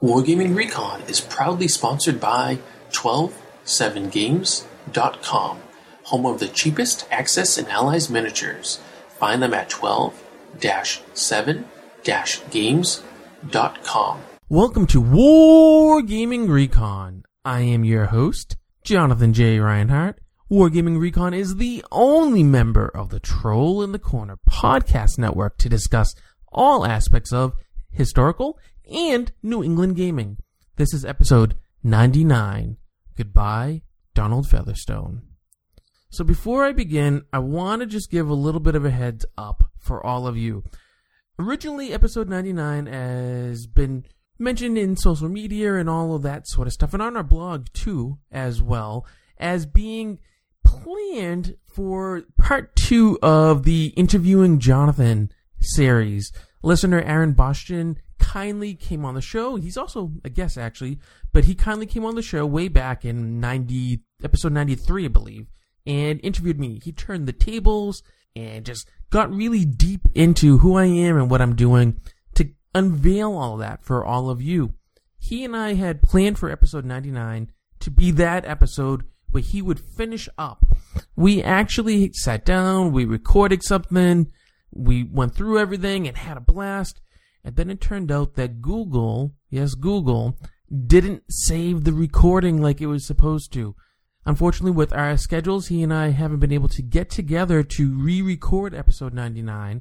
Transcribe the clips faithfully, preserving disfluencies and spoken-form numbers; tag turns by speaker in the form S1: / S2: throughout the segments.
S1: Wargaming Recon is proudly sponsored by twelve seven games dot com, home of the cheapest Axis and Allies miniatures. Find them at twelve seven games dot com.
S2: Welcome to Wargaming Recon. I am your host, Jonathan J. Reinhardt. Wargaming Recon is the only member of the Troll in the Corner podcast network to discuss all aspects of historical and New England gaming. This is episode ninety-nine. Goodbye, Donald Featherstone. So before I begin, I want to just give a little bit of a heads up for all of you. Originally, episode ninety-nine has been mentioned in social media and all of that sort of stuff, and on our blog too, as well, as being planned for part two of the Interviewing Jonathan series. Listener Aaron Bostian kindly came on the show. He's also a guest, actually, but he kindly came on the show way back in ninety, episode ninety-three, I believe, and interviewed me. He turned the tables and just got really deep into who I am and what I'm doing to unveil all of that for all of you. He and I had planned for episode ninety-nine to be that episode where he would finish up. We actually sat down, we recorded something, we went through everything and had a blast, and then it turned out that Google, yes, Google, didn't save the recording like it was supposed to. Unfortunately, with our schedules, he and I haven't been able to get together to re-record episode ninety-nine.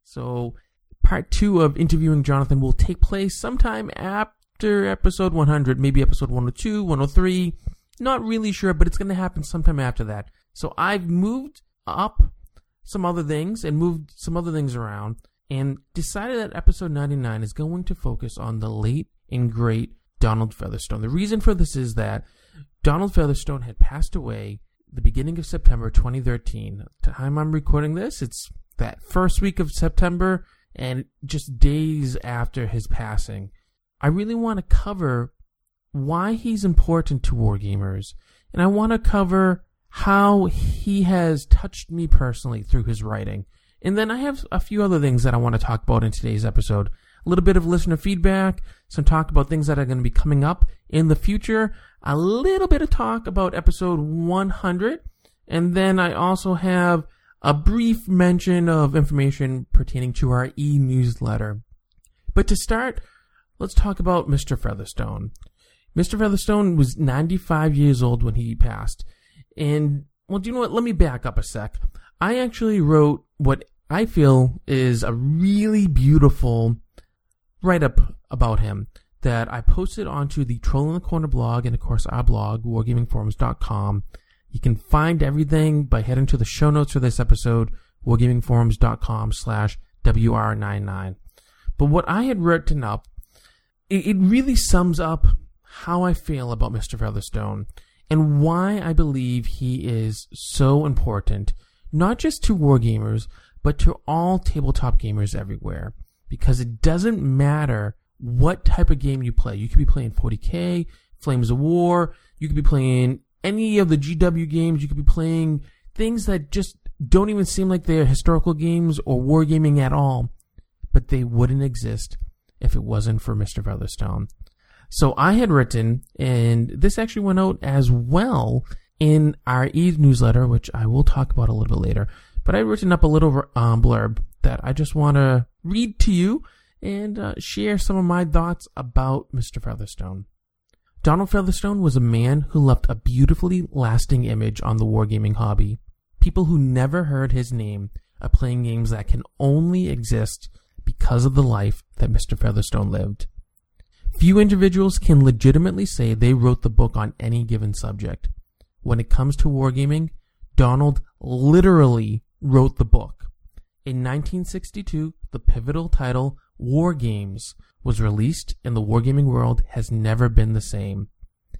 S2: So part two of Interviewing Jonathan will take place sometime after episode one hundred, maybe episode one oh two, one oh three. Not really sure, but it's going to happen sometime after that. So I've moved up some other things and moved some other things around and decided that episode ninety-nine is going to focus on the late and great Donald Featherstone. The reason for this is that Donald Featherstone had passed away the beginning of September twenty thirteen. At the time I'm recording this, it's that first week of September and just days after his passing. I really want to cover why he's important to wargamers, and I want to cover how he has touched me personally through his writing. And then I have a few other things that I want to talk about in today's episode. A little bit of listener feedback, some talk about things that are going to be coming up in the future, a little bit of talk about episode one hundred, and then I also have a brief mention of information pertaining to our e-newsletter. But to start, let's talk about Mister Featherstone. Mister Featherstone was ninety-five years old when he passed. And, well, do you know what? Let me back up a sec. I actually wrote what I feel is a really beautiful write-up about him that I posted onto the Troll in the Corner blog and, of course, our blog, wargaming forums dot com. You can find everything by heading to the show notes for this episode, wargaming forums dot com slash W R ninety-nine. But what I had written up, it, it really sums up how I feel about Mister Featherstone and why I believe he is so important, not just to wargamers, but to all tabletop gamers everywhere. Because it doesn't matter what type of game you play. You could be playing forty K, Flames of War, you could be playing any of the G W games, you could be playing things that just don't even seem like they're historical games or wargaming at all, but they wouldn't exist if it wasn't for Mister Featherstone. So I had written, and this actually went out as well in our e-newsletter, which I will talk about a little bit later, but I had written up a little um, blurb that I just want to read to you and uh, share some of my thoughts about Mister Featherstone. Donald Featherstone was a man who left a beautifully lasting image on the wargaming hobby. People who never heard his name are playing games that can only exist because of the life that Mister Featherstone lived. Few individuals can legitimately say they wrote the book on any given subject. When it comes to wargaming, Donald literally wrote the book. In nineteen sixty-two, the pivotal title, War Games, was released, and the wargaming world has never been the same.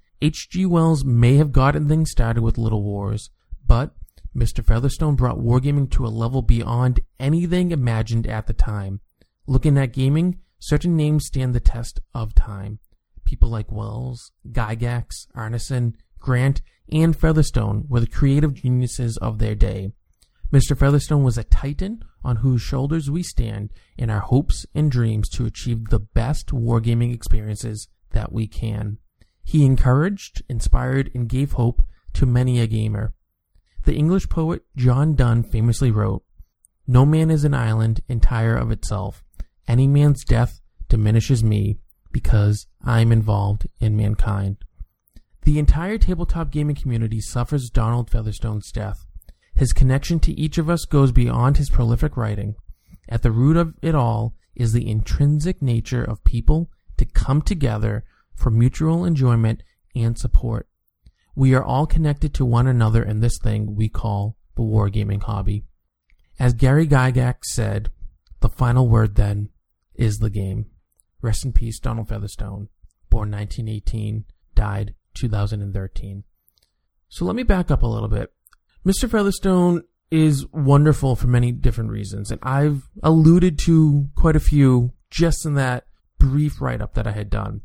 S2: H G Wells may have gotten things started with Little Wars, but Mister Featherstone brought wargaming to a level beyond anything imagined at the time. Looking at gaming, certain names stand the test of time. People like Wells, Gygax, Arneson, Grant, and Featherstone were the creative geniuses of their day. Mister Featherstone was a titan on whose shoulders we stand in our hopes and dreams to achieve the best wargaming experiences that we can. He encouraged, inspired, and gave hope to many a gamer. The English poet John Donne famously wrote, "No man is an island entire of itself. Any man's death diminishes me because I'm involved in mankind." The entire tabletop gaming community suffers Donald Featherstone's death. His connection to each of us goes beyond his prolific writing. At the root of it all is the intrinsic nature of people to come together for mutual enjoyment and support. We are all connected to one another in this thing we call the wargaming hobby. As Gary Gygax said, the final word then is the game. Rest in peace, Donald Featherstone, born nineteen eighteen, died two thousand thirteen. So let me back up a little bit. Mister Featherstone is wonderful for many different reasons, and I've alluded to quite a few just in that brief write-up that I had done.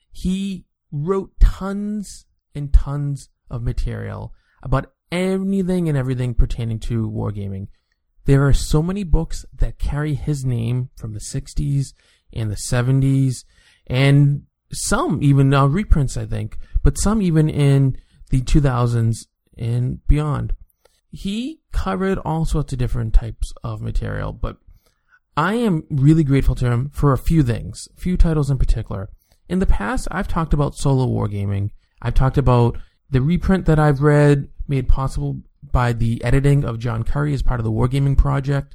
S2: He wrote tons and tons of material about anything and everything pertaining to wargaming. There are so many books that carry his name from the sixties and the seventies, and some even uh, reprints, I think, but some even in the two thousands and beyond. He covered all sorts of different types of material, but I am really grateful to him for a few things, a few titles in particular. In the past, I've talked about solo wargaming. I've talked about the reprint that I've read made possible by the editing of John Curry as part of the Wargaming Project.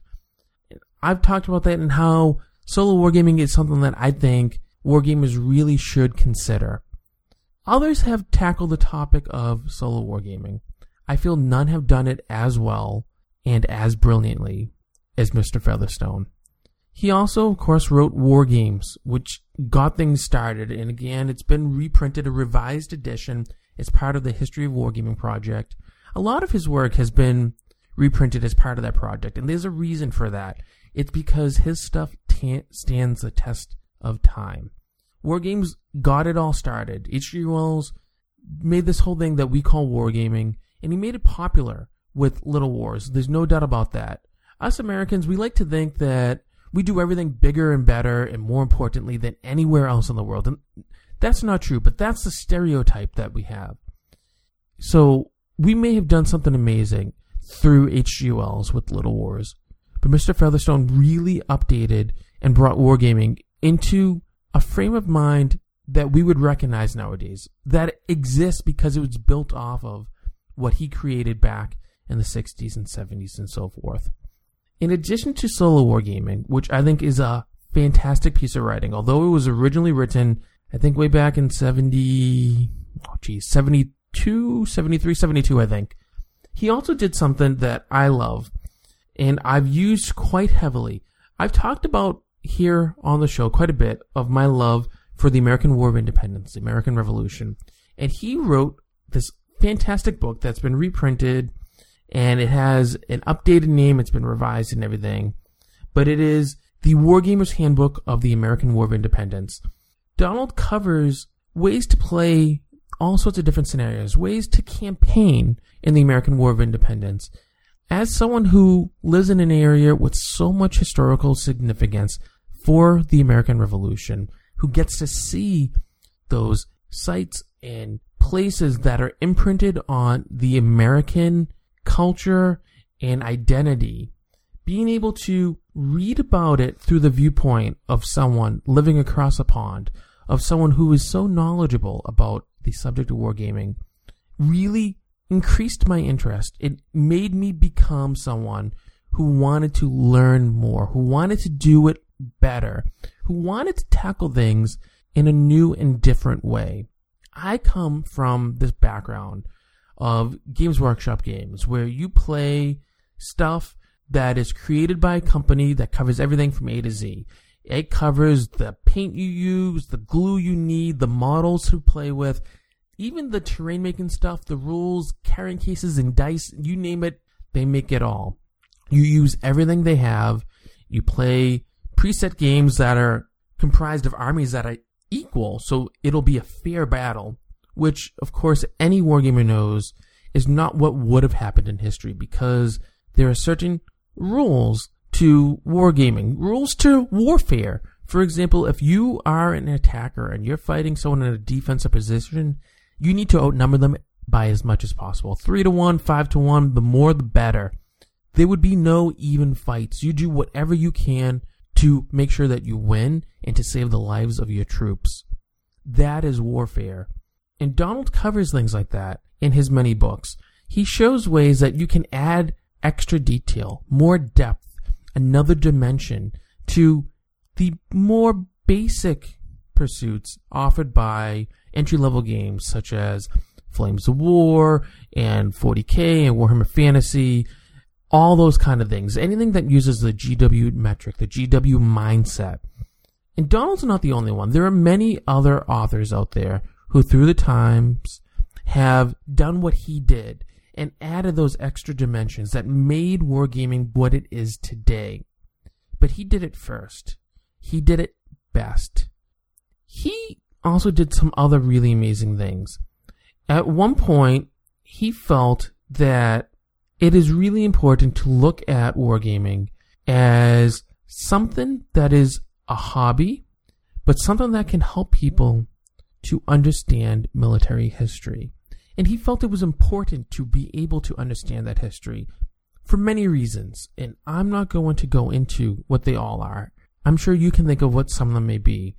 S2: I've talked about that and how solo wargaming is something that I think wargamers really should consider. Others have tackled the topic of solo wargaming. I feel none have done it as well and as brilliantly as Mister Featherstone. He also, of course, wrote War Games, which got things started, and again, it's been reprinted, a revised edition as part of the History of Wargaming project. A lot of his work has been reprinted as part of that project, and there's a reason for that. It's because his stuff t- stands the test of time. War Games got it all started. H G Wells made this whole thing that we call wargaming, and he made it popular with Little Wars. There's no doubt about that. Us Americans, we like to think that we do everything bigger and better and more importantly than anywhere else in the world. And that's not true, but that's the stereotype that we have. So we may have done something amazing through H G Wells with Little Wars, but Mister Featherstone really updated and brought wargaming into a frame of mind that we would recognize nowadays, that exists because it was built off of what he created back in the sixties and seventies and so forth. In addition to solo wargaming, which I think is a fantastic piece of writing, although it was originally written, I think way back in seventy, oh geez, seventy-two, seventy-three, seventy-two, I think. He also did something that I love, and I've used quite heavily. I've talked about here on the show quite a bit of my love for the American War of Independence, the American Revolution, and he wrote this fantastic book that's been reprinted, and it has an updated name. It's been revised and everything. But it is the Wargamer's Handbook of the American War of Independence. Donald covers ways to play all sorts of different scenarios, ways to campaign in the American War of Independence. As someone who lives in an area with so much historical significance for the American Revolution, who gets to see those sites and places that are imprinted on the American culture and identity, being able to read about it through the viewpoint of someone living across a pond, of someone who is so knowledgeable about the subject of wargaming, really increased my interest. It made me become someone who wanted to learn more, who wanted to do it better, who wanted to tackle things in a new and different way. I come from this background of Games Workshop games where you play stuff that is created by a company that covers everything from A to Z. It covers the paint you use, the glue you need, the models to play with, even the terrain making stuff, the rules, carrying cases and dice, you name it, they make it all. You use everything they have. You play preset games that are comprised of armies that are equal, so it'll be a fair battle, which, of course, any wargamer knows is not what would have happened in history, because there are certain rules to wargaming, rules to warfare, For example, if you are an attacker and you're fighting someone in a defensive position, you need to outnumber them by as much as possible. Three to one, five to one, the more the better. There would be no even fights. You do whatever you can to make sure that you win and to save the lives of your troops. That is warfare. And Donald covers things like that in his many books. He shows ways that you can add extra detail, more depth, another dimension to the more basic pursuits offered by entry-level games such as Flames of War and forty K and Warhammer Fantasy, all those kind of things. Anything that uses the G W metric, the G W mindset. And Donald's not the only one. There are many other authors out there who through the times have done what he did and added those extra dimensions that made wargaming what it is today. But he did it first. He did it best. He also did some other really amazing things. At one point, he felt that it is really important to look at wargaming as something that is a hobby, but something that can help people to understand military history. And he felt it was important to be able to understand that history for many reasons. And I'm not going to go into what they all are. I'm sure you can think of what some of them may be.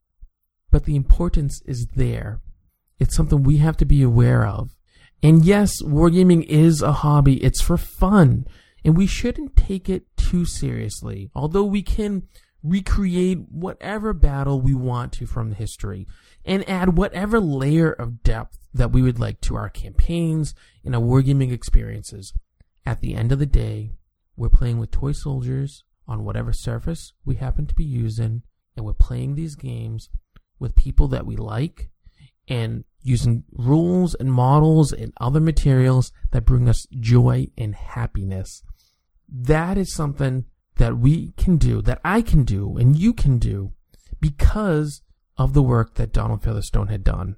S2: But the importance is there. It's something we have to be aware of. And yes, wargaming is a hobby. It's for fun. And we shouldn't take it too seriously. Although we can recreate whatever battle we want to from history and add whatever layer of depth that we would like to our campaigns and our wargaming experiences. At the end of the day, we're playing with toy soldiers on whatever surface we happen to be using, and we're playing these games with people that we like and using rules and models and other materials that bring us joy and happiness. That is something that we can do, that I can do, and you can do because of the work that Donald Featherstone had done.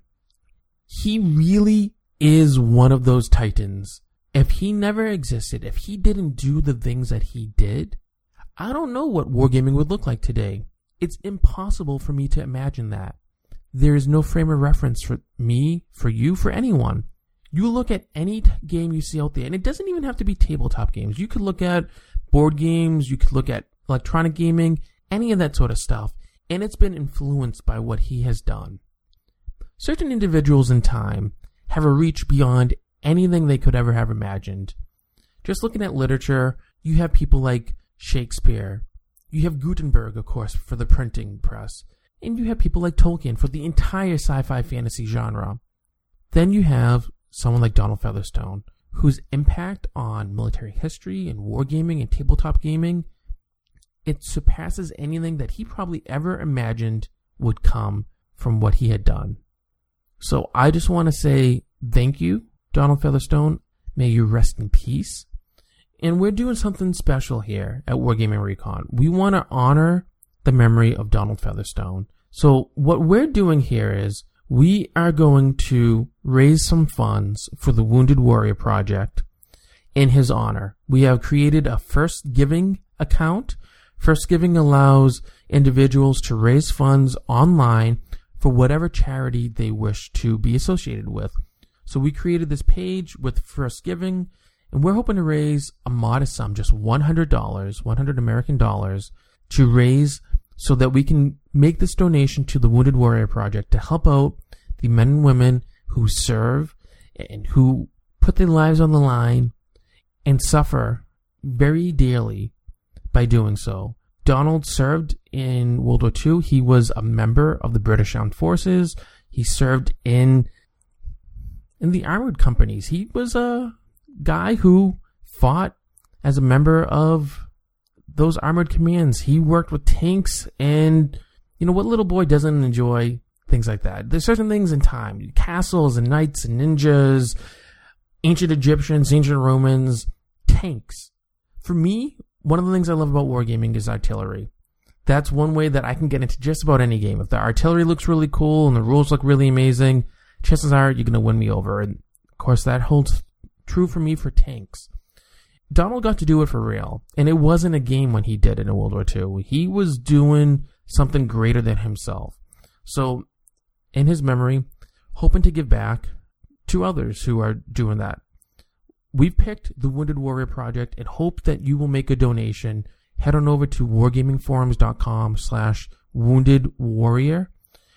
S2: He really is one of those titans. If he never existed, if he didn't do the things that he did, I don't know what wargaming would look like today. It's impossible for me to imagine that. There is no frame of reference for me, for you, for anyone. You look at any t- game you see out there, and it doesn't even have to be tabletop games. You could look at board games, you could look at electronic gaming, any of that sort of stuff, and it's been influenced by what he has done. Certain individuals in time have a reach beyond anything they could ever have imagined. Just looking at literature, you have people like Shakespeare. You have Gutenberg, of course, for the printing press. And you have people like Tolkien for the entire sci-fi fantasy genre. Then you have someone like Donald Featherstone, whose impact on military history and wargaming and tabletop gaming, it surpasses anything that he probably ever imagined would come from what he had done. So I just want to say thank you, Donald Featherstone. May you rest in peace. And we're doing something special here at Wargaming Recon. We want to honor the memory of Donald Featherstone. So what we're doing here is we are going to raise some funds for the Wounded Warrior Project in his honor. We have created a First Giving account. First Giving allows individuals to raise funds online for whatever charity they wish to be associated with. So we created this page with First Giving, and we're hoping to raise a modest sum, just one hundred dollars, one hundred American dollars, to raise so that we can make this donation to the Wounded Warrior Project to help out the men and women who serve and who put their lives on the line and suffer very dearly by doing so. Donald served in World War Two. He was a member of the British Armed Forces. He served in in the armored companies. He was a guy who fought as a member of those armored commands. He worked with tanks, and you know what little boy doesn't enjoy things like that? There's certain things in time, castles and knights and ninjas, ancient Egyptians, ancient Romans, tanks. For me, one of the things I love about wargaming is artillery. That's one way that I can get into just about any game. If the artillery looks really cool and the rules look really amazing, chances are you're going to win me over. And of course, that holds true for me for tanks. Donald got to do it for real, and it wasn't a game when he did it in World War Two. He was doing something greater than himself. So, in his memory, hoping to give back to others who are doing that. We've picked the Wounded Warrior Project and hope that you will make a donation. Head on over to wargamingforums.com slash wounded warrior.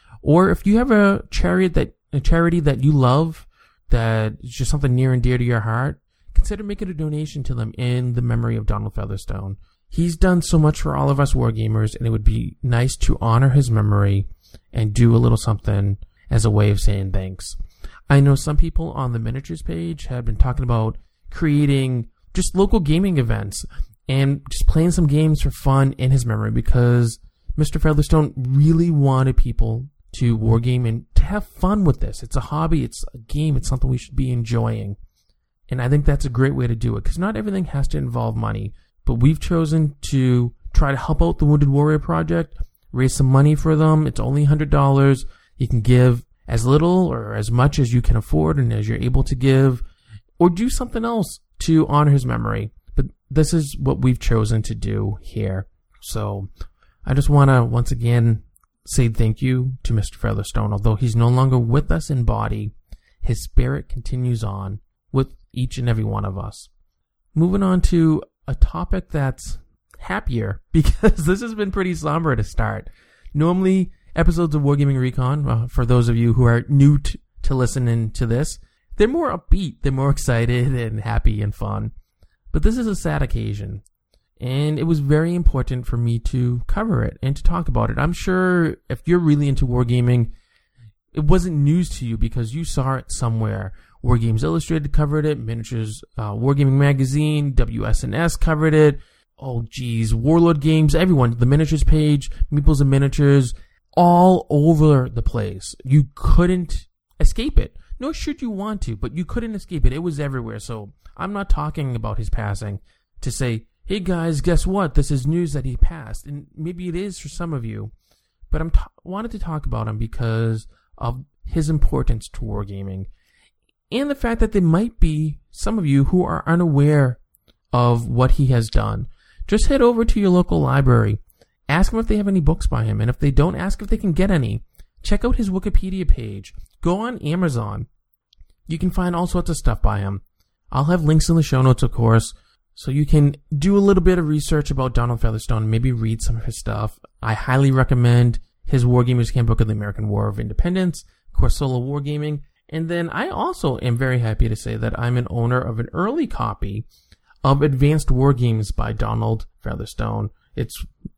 S2: Or if you have a charity that a charity that you love, that is just something near and dear to your heart, consider making a donation to them in the memory of Donald Featherstone. He's done so much for all of us wargamers, and it would be nice to honor his memory and do a little something as a way of saying thanks. I know some people on the miniatures page have been talking about creating just local gaming events and just playing some games for fun in his memory, because Mister Featherstone really wanted people to wargame and to have fun with this. It's a hobby, it's a game, it's something we should be enjoying. And I think that's a great way to do it, because not everything has to involve money. But we've chosen to try to help out the Wounded Warrior Project, raise some money for them. It's only one hundred dollars. You can give as little or as much as you can afford and as you're able to give, or do something else to honor his memory. But this is what we've chosen to do here. So I just want to once again say thank you to Mister Featherstone. Although he's no longer with us in body, his spirit continues on with each and every one of us. Moving on to a topic that's happier, because this has been pretty somber to start. Normally, episodes of Wargaming Recon, uh, for those of you who are new to, to listening to this, they're more upbeat, they're more excited and happy and fun. But this is a sad occasion, and it was very important for me to cover it and to talk about it. I'm sure if you're really into wargaming, it wasn't news to you because you saw it somewhere. Wargames Illustrated covered it, Miniatures uh, Wargaming Magazine, W S N S covered it. Oh, geez, Warlord Games, everyone, the Miniatures page, Meeples and Miniatures, all over the place. You couldn't escape it. Nor should you want to, but you couldn't escape it. It was everywhere. So I'm not talking about his passing to say, hey guys, guess what? This is news that he passed. And maybe it is for some of you. But I t- wanted to talk about him because of his importance to wargaming. And the fact that there might be some of you who are unaware of what he has done. Just head over to your local library. Ask them if they have any books by him. And if they don't, ask if they can get any. Check out his Wikipedia page. Go on Amazon. You can find all sorts of stuff by him. I'll have links in the show notes, of course, so you can do a little bit of research about Donald Featherstone, maybe read some of his stuff. I highly recommend his Wargamers Handbook of the American War of Independence, of course, Solo Wargaming. And then I also am very happy to say that I'm an owner of an early copy of Advanced Wargames by Donald Featherstone. It's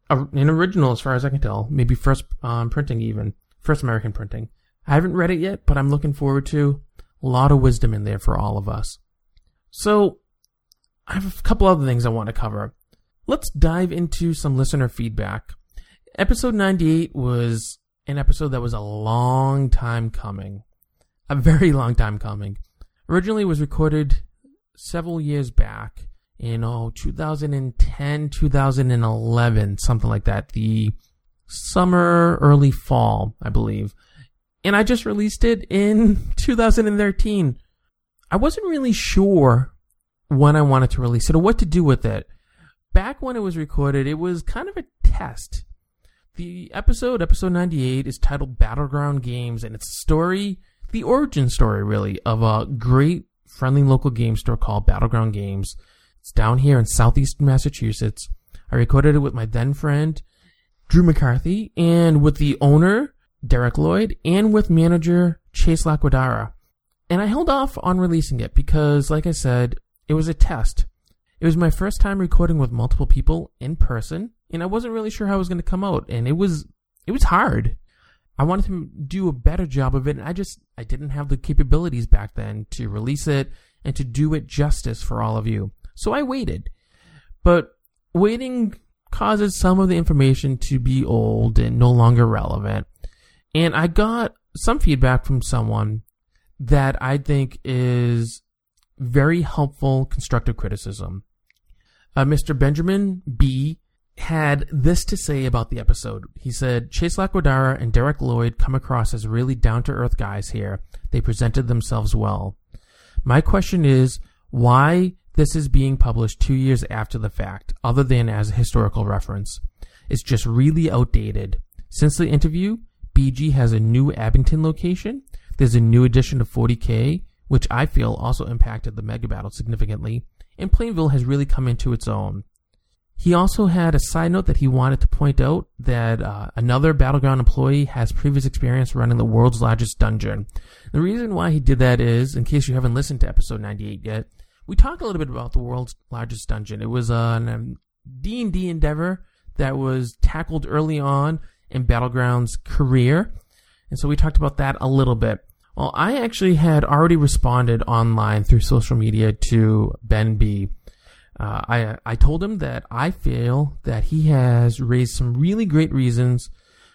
S2: an original as far as I can tell, maybe first um, printing even, first American printing. I haven't read it yet, but I'm looking forward to a lot of wisdom in there for all of us. So I have a couple other things I want to cover. Let's dive into some listener feedback. Episode ninety-eight was an episode that was a long time coming. A very long time coming. Originally it was recorded several years back in oh, two thousand ten, two thousand eleven, something like that. The summer, early fall, I believe. And I just released it in two thousand thirteen. I wasn't really sure when I wanted to release it or what to do with it. Back when it was recorded, it was kind of a test. The episode, episode ninety-eight, is titled Battleground Games, and it's a story, the origin story, really, of a great friendly local game store called Battleground Games. It's down here in southeastern Massachusetts. I recorded it with my then friend, Drew McCarthy, and with the owner, Derek Lloyd, and with manager Chase Laquadara. And I held off on releasing it because, like I said, it was a test. It was my first time recording with multiple people in person, and I wasn't really sure how it was going to come out, and it was it was hard. I wanted to do a better job of it, and I just I didn't have the capabilities back then to release it and to do it justice for all of you. So I waited. But waiting causes some of the information to be old and no longer relevant. And I got some feedback from someone that I think is very helpful, constructive criticism. Uh, Mister Benjamin B. had this to say about the episode. He said, Chase Laquadara and Derek Lloyd come across as really down-to-earth guys here. They presented themselves well. My question is, why this is being published two years after the fact, other than as a historical reference? is just really outdated. Since the interview, B G has a new Abington location. There's a new addition to forty K, which I feel also impacted the Mega Battle significantly, and Plainville has really come into its own. He also had a side note that he wanted to point out that uh, another Battleground employee has previous experience running the world's largest dungeon. The reason why he did that is, in case you haven't listened to episode ninety-eight yet, we talked a little bit about the world's largest dungeon. It was an um, D and D endeavor that was tackled early on in Battleground's career, and so we talked about that a little bit. Well, I actually had already responded online through social media to Ben B. Uh, I I told him that I feel that he has raised some really great reasons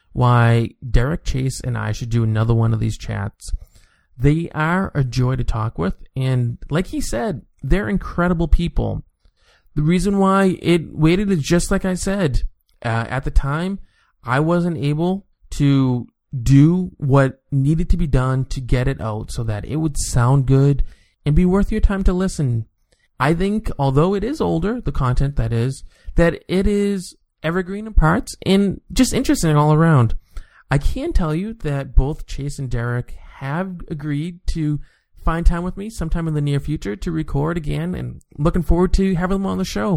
S2: why Derek Chase and I should do another one of these chats. They are a joy to talk with, and like he said, they're incredible people. The reason why it waited is just like I said. Uh, at the time, I wasn't able to do what needed to be done to get it out so that it would sound good and be worth your time to listen. I think, although it is older, the content that is, that it is evergreen in parts and just interesting all around. I can tell you that both Chase and Derek have agreed to find time with me sometime in the near future to record again, and looking forward to having them on the show.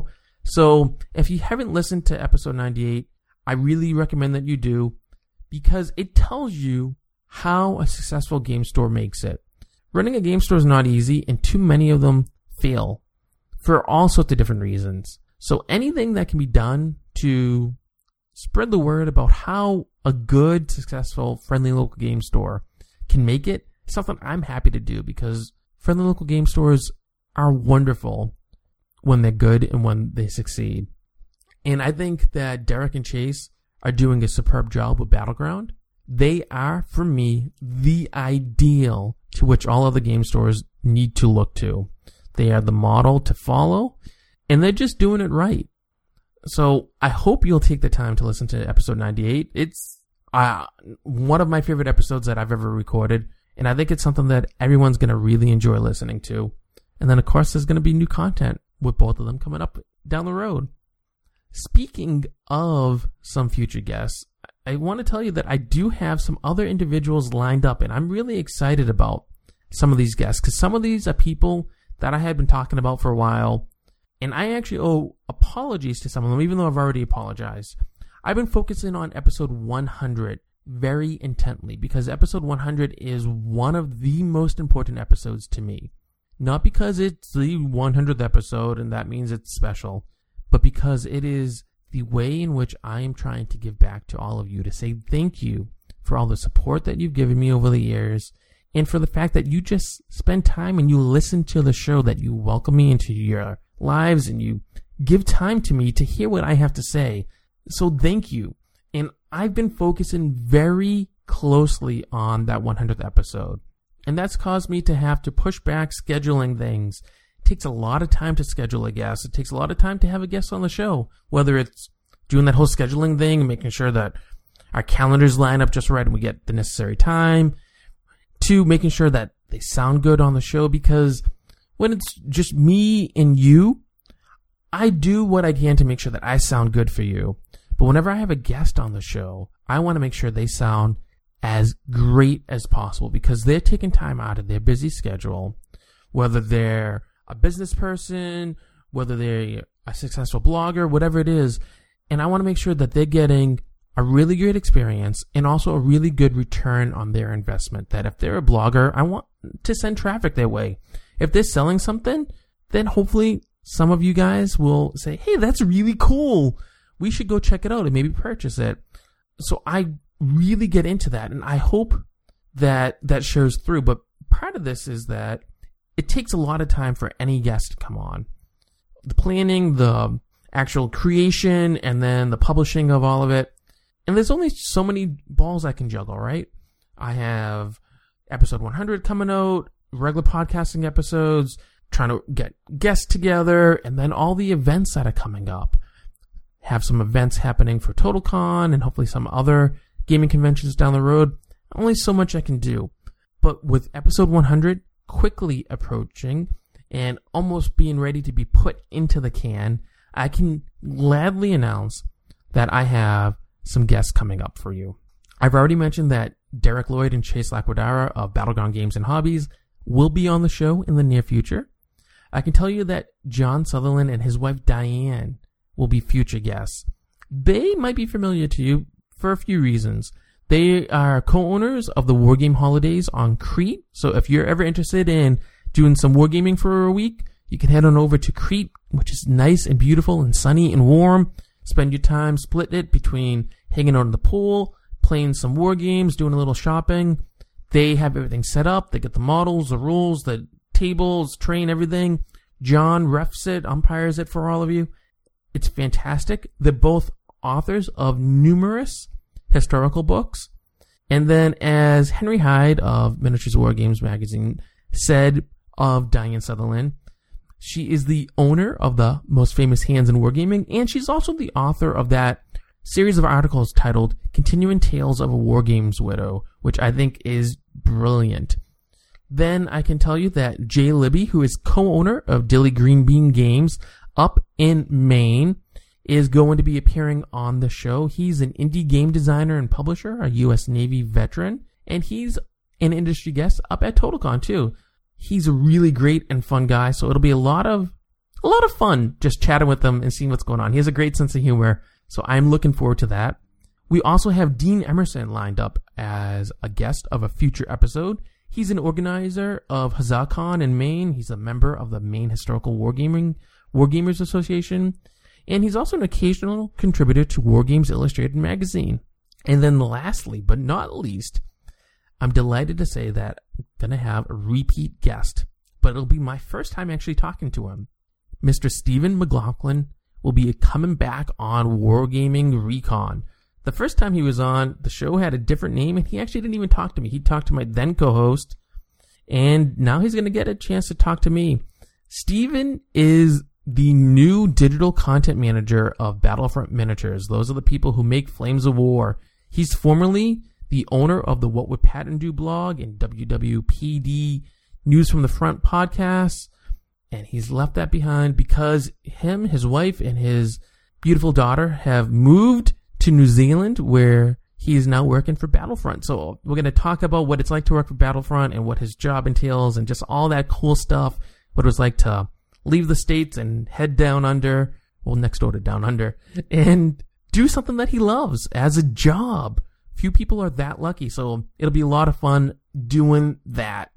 S2: So if you haven't listened to episode ninety-eight, I really recommend that you do, because it tells you how a successful game store makes it. Running a game store is not easy, and too many of them fail for all sorts of different reasons. So anything that can be done to spread the word about how a good, successful, friendly local game store can make it is something I'm happy to do, because friendly local game stores are wonderful when they're good and when they succeed. And I think that Derek and Chase are doing a superb job with Battleground. They are, for me, the ideal to which all other game stores need to look to. They are the model to follow, and they're just doing it right. So I hope you'll take the time to listen to episode ninety-eight. It's uh, one of my favorite episodes that I've ever recorded, and I think it's something that everyone's going to really enjoy listening to. And then, of course, there's going to be new content with both of them coming up down the road. Speaking of some future guests, I want to tell you that I do have some other individuals lined up, and I'm really excited about some of these guests, because some of these are people that I had been talking about for a while, and I actually owe apologies to some of them, even though I've already apologized. I've been focusing on episode one hundred very intently, because episode one hundred is one of the most important episodes to me. Not because it's the one hundredth episode and that means it's special, but because it is the way in which I am trying to give back to all of you, to say thank you for all the support that you've given me over the years, and for the fact that you just spend time and you listen to the show, that you welcome me into your lives and you give time to me to hear what I have to say. So thank you. And I've been focusing very closely on that one hundredth episode. And that's caused me to have to push back scheduling things. It takes a lot of time to schedule a guest. It takes a lot of time to have a guest on the show, whether it's doing that whole scheduling thing and making sure that our calendars line up just right and we get the necessary time, to making sure that they sound good on the show, because when it's just me and you, I do what I can to make sure that I sound good for you. But whenever I have a guest on the show, I want to make sure they sound as great as possible, because they're taking time out of their busy schedule, whether they're a business person, whether they're a successful blogger, whatever it is. And I want to make sure that they're getting a really great experience and also a really good return on their investment. That if they're a blogger, I want to send traffic their way. If they're selling something, then hopefully some of you guys will say, hey, that's really cool. We should go check it out and maybe purchase it. So I really get into that, and I hope that that shows through. But part of this is that it takes a lot of time for any guest to come on. The planning, the actual creation, and then the publishing of all of it. And there's only so many balls I can juggle, right? I have episode one hundred coming out, regular podcasting episodes, trying to get guests together, and then all the events that are coming up. Have some events happening for TotalCon and hopefully some other gaming conventions down the road. Only so much I can do. But with episode one hundred quickly approaching and almost being ready to be put into the can, I can gladly announce that I have some guests coming up for you. I've already mentioned that Derek Lloyd and Chase Laquadara of Battleground Games and Hobbies will be on the show in the near future. I can tell you that John Sutherland and his wife Diane will be future guests. They might be familiar to you for a few reasons. They are co-owners of the Wargame Holidays on Crete. So if you're ever interested in doing some wargaming for a week, you can head on over to Crete, which is nice and beautiful and sunny and warm. Spend your time splitting it between hanging out in the pool, playing some war games, doing a little shopping. They have everything set up. They get the models, the rules, the tables, train, everything. John refs it, umpires it for all of you. It's fantastic. They're both authors of numerous historical books. And then as Henry Hyde of Miniatures War Games magazine said of Diane Sutherland, she is the owner of the most famous Hands in Wargaming, and she's also the author of that series of articles titled Continuing Tales of a Wargames Widow, which I think is brilliant. Then I can tell you that Jay Libby, who is co-owner of Dilly Green Bean Games up in Maine, is going to be appearing on the show. He's an indie game designer and publisher, a U S Navy veteran, and he's an industry guest up at TotalCon too. He's a really great and fun guy, so it'll be a lot of a lot of fun just chatting with him and seeing what's going on. He has a great sense of humor, so I'm looking forward to that. We also have Dean Emerson lined up as a guest of a future episode. He's an organizer of HuzzahCon in Maine. He's a member of the Maine Historical Wargaming Wargamers Association, and he's also an occasional contributor to Wargames Illustrated magazine. And then lastly, but not least, I'm delighted to say that I'm going to have a repeat guest, but it'll be my first time actually talking to him. Mister Stephen McLaughlin will be coming back on Wargaming Recon. The first time he was on, the show had a different name, and he actually didn't even talk to me. He talked to my then co-host, and now he's going to get a chance to talk to me. Stephen is the new digital content manager of Battlefront Miniatures. Those are the people who make Flames of War. He's formerly the owner of the What Would Patton Do blog and W W P D News from the Front podcasts, and he's left that behind because him, his wife, and his beautiful daughter have moved to New Zealand, where he is now working for Battlefront. So we're going to talk about what it's like to work for Battlefront and what his job entails and just all that cool stuff, what it was like to leave the States and head down under, well, next door to down under, and do something that he loves as a job. Few people are that lucky, so it'll be a lot of fun doing that.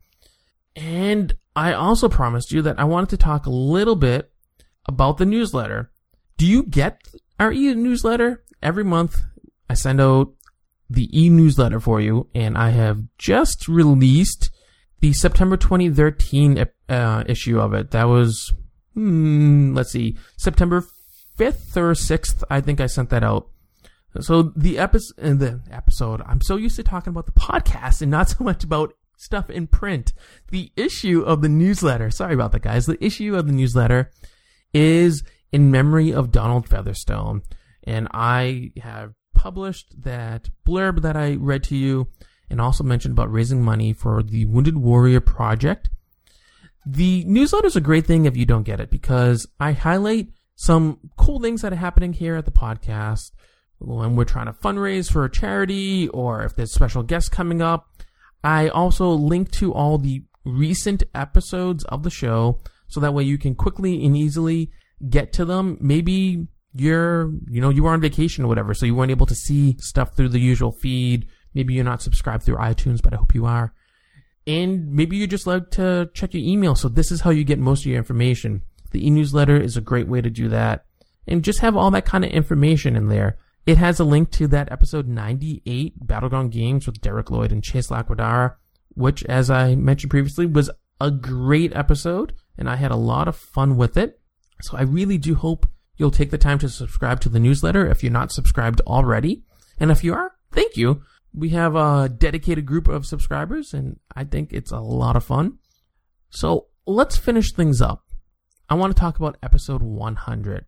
S2: And I also promised you that I wanted to talk a little bit about the newsletter. Do you get our e-newsletter? Every month, I send out the e-newsletter for you, and I have just released the September twenty thirteen uh, issue of it. That was, hmm, let's see, September fifth or sixth, I think I sent that out. So the episode, the episode, I'm so used to talking about the podcast and not so much about stuff in print. The issue of the newsletter, sorry about that, guys. The issue of the newsletter is in memory of Donald Featherstone. And I have published that blurb that I read to you and also mentioned about raising money for the Wounded Warrior Project. The newsletter is a great thing if you don't get it, because I highlight some cool things that are happening here at the podcast when we're trying to fundraise for a charity or if there's special guests coming up. I also link to all the recent episodes of the show so that way you can quickly and easily get to them. Maybe you're, you know, you were on vacation or whatever, so you weren't able to see stuff through the usual feed. Maybe you're not subscribed through iTunes, but I hope you are. And maybe you just like to check your email, so this is how you get most of your information. The e-newsletter is a great way to do that. And just have all that kind of information in there. It has a link to that episode ninety-eight, Battleground Games with Derek Lloyd and Chase Laquadara, which, as I mentioned previously, was a great episode, and I had a lot of fun with it. So I really do hope you'll take the time to subscribe to the newsletter if you're not subscribed already. And if you are, thank you. We have a dedicated group of subscribers, and I think it's a lot of fun. So let's finish things up. I want to talk about episode one hundred.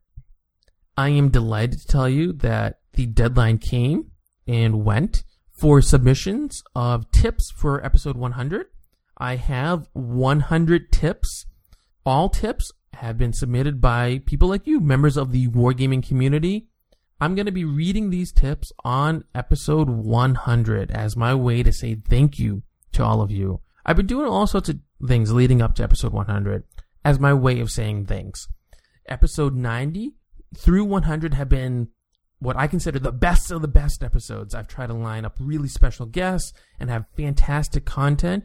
S2: I am delighted to tell you that the deadline came and went for submissions of tips for episode one hundred. I have one hundred tips. All tips have been submitted by people like you, members of the wargaming community. I'm going to be reading these tips on episode one hundred as my way to say thank you to all of you. I've been doing all sorts of things leading up to episode one hundred as my way of saying thanks. Episode ninety through one hundred have been what I consider the best of the best episodes. I've tried to line up really special guests and have fantastic content.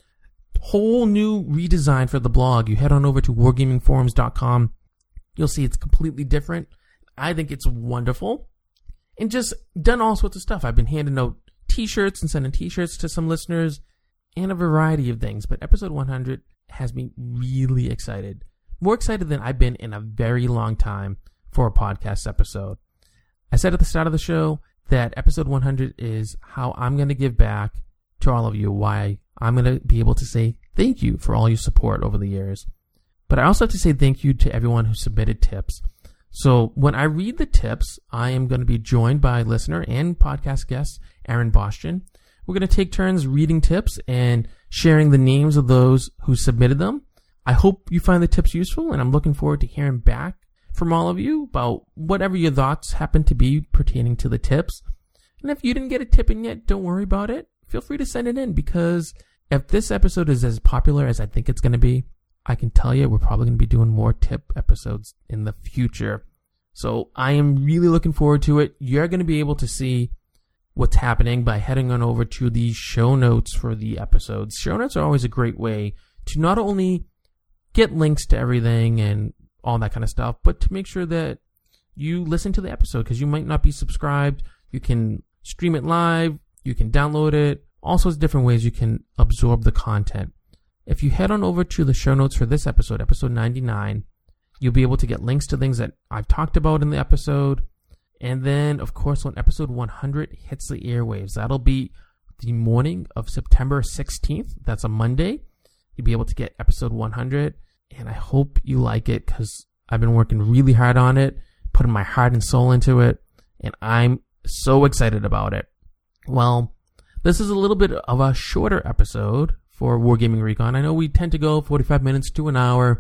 S2: Whole new redesign for the blog. You head on over to wargaming forums dot com. You'll see it's completely different. I think it's wonderful. And just done all sorts of stuff. I've been handing out t-shirts and sending t-shirts to some listeners and a variety of things. But episode one hundred has me really excited. More excited than I've been in a very long time for a podcast episode. I said at the start of the show that episode one hundred is how I'm going to give back to all of you, why I'm going to be able to say thank you for all your support over the years. But I also have to say thank you to everyone who submitted tips. So when I read the tips, I am going to be joined by listener and podcast guest Aaron Bostian. We're going to take turns reading tips and sharing the names of those who submitted them. I hope you find the tips useful, and I'm looking forward to hearing back from all of you about whatever your thoughts happen to be pertaining to the tips. And if you didn't get a tip in yet, don't worry about it. Feel free to send it in, because if this episode is as popular as I think it's going to be, I can tell you we're probably going to be doing more tip episodes in the future. So I am really looking forward to it. You're going to be able to see what's happening by heading on over to the show notes for the episodes. Show notes are always a great way to not only get links to everything and all that kind of stuff, but to make sure that you listen to the episode, because you might not be subscribed. You can stream it live. You can download it. All sorts of different ways you can absorb the content. If you head on over to the show notes for this episode, episode ninety-nine, you'll be able to get links to things that I've talked about in the episode. And then, of course, when episode one hundred hits the airwaves, that'll be the morning of September sixteenth. That's a Monday. You'll be able to get episode one hundred. And I hope you like it, because I've been working really hard on it, putting my heart and soul into it, and I'm so excited about it. Well, this is a little bit of a shorter episode for Wargaming Recon. I know we tend to go forty-five minutes to an hour,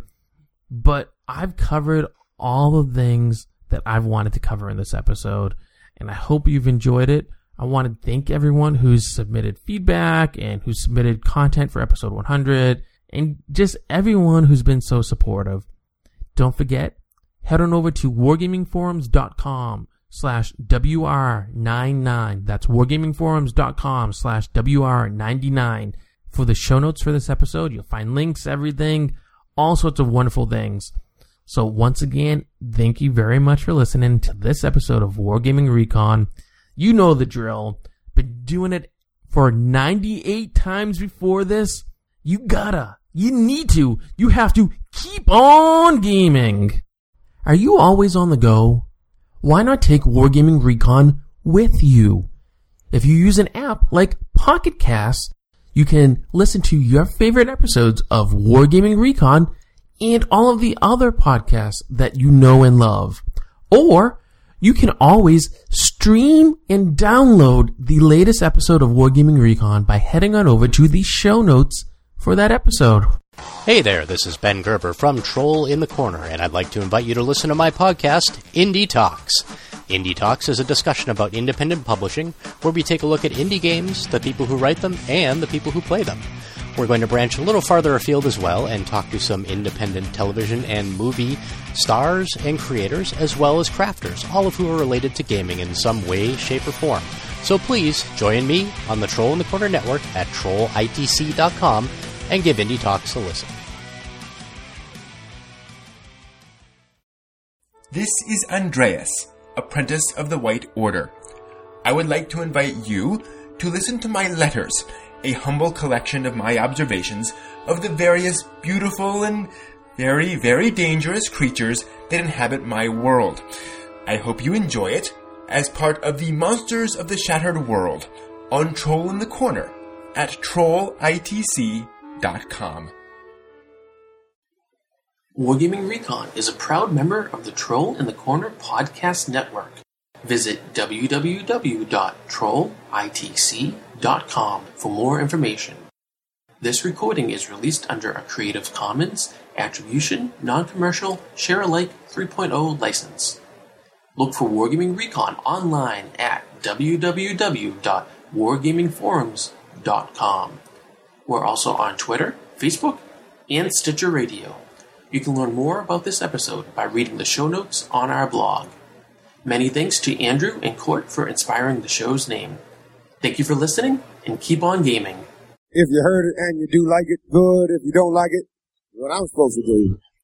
S2: but I've covered all the things that I've wanted to cover in this episode, and I hope you've enjoyed it. I want to thank everyone who's submitted feedback and who submitted content for episode one hundred, and just everyone who's been so supportive. Don't forget, head on over to wargaming forums dot com slash W R ninety-nine. That's wargaming forums dot com slash W R ninety-nine for the show notes for this episode. You'll find links, everything, all sorts of wonderful things. So once again, thank you very much for listening to this episode of Wargaming Recon. You know the drill. Been doing it for ninety-eight times before this. You gotta, you need to, you have to keep on gaming. Are you always on the go? Why not take Wargaming Recon with you? If you use an app like Pocket Cast, you can listen to your favorite episodes of Wargaming Recon and all of the other podcasts that you know and love. Or you can always stream and download the latest episode of Wargaming Recon by heading on over to the show notes for that episode.
S3: Hey there, this is Ben Gerber from Troll in the Corner, and I'd like to invite you to listen to my podcast, Indie Talks. Indie Talks is a discussion about independent publishing, where we take a look at indie games, the people who write them, and the people who play them. We're going to branch a little farther afield as well and talk to some independent television and movie stars and creators, as well as crafters, all of who are related to gaming in some way, shape, or form. So please join me on the Troll in the Corner network at troll I T C dot com and give Indie Talks a listen.
S4: This is Andreas, apprentice of the White Order. I would like to invite you to listen to my letters, a humble collection of my observations of the various beautiful and very, very dangerous creatures that inhabit my world. I hope you enjoy it as part of the Monsters of the Shattered World on Troll in the Corner at troll I T C dot com.
S1: Wargaming Recon is a proud member of the Troll in the Corner podcast network. Visit w w w dot troll I T C dot com for more information. This recording is released under a Creative Commons Attribution, Non-Commercial, Share-alike three point oh license. Look for Wargaming Recon online at w w w dot wargaming forums dot com. We're also on Twitter, Facebook, and Stitcher Radio. You can learn more about this episode by reading the show notes on our blog. Many thanks to Andrew and Court for inspiring the show's name. Thank you for listening, and keep on gaming.
S5: If you heard it and you do like it, good. If you don't like it, what I'm supposed to do.